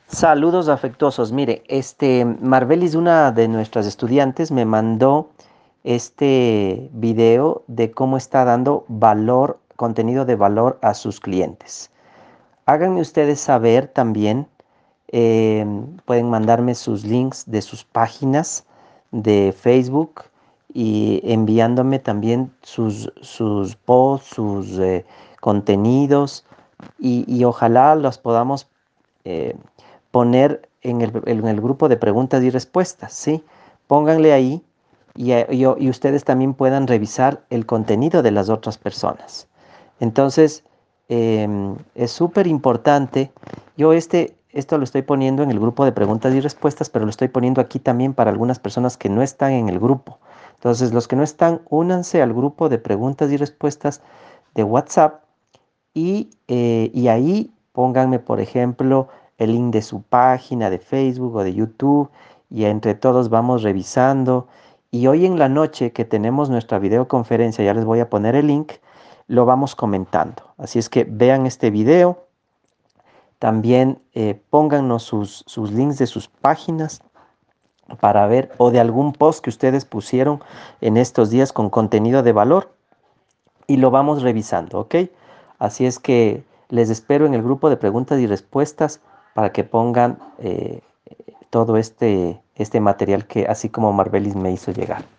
Saludos afectuosos. Mire, Marbelis, una de nuestras estudiantes, me mandó este video de cómo está dando valor, contenido de valor a sus clientes. Háganme ustedes saber también, pueden mandarme sus links de sus páginas de Facebook y enviándome también sus posts, sus contenidos y ojalá los podamos eh, poner en el grupo de preguntas y respuestas, ¿sí? Pónganle ahí y ustedes también puedan revisar el contenido de las otras personas. Entonces, es súper importante. Yo esto lo estoy poniendo en el grupo de preguntas y respuestas, pero lo estoy poniendo aquí también para algunas personas que no están en el grupo. Entonces, los que no están, únanse al grupo de preguntas y respuestas de WhatsApp y ahí pónganme, por ejemplo, el link de su página de Facebook o de YouTube y entre todos vamos revisando. Y hoy en la noche que tenemos nuestra videoconferencia, ya les voy a poner el link, lo vamos comentando. Así es que vean este video, también póngannos sus links de sus páginas para ver o de algún post que ustedes pusieron en estos días con contenido de valor y lo vamos revisando, ¿ok? Así es que les espero en el grupo de preguntas y respuestas para que pongan todo este material que así como Marbelis me hizo llegar.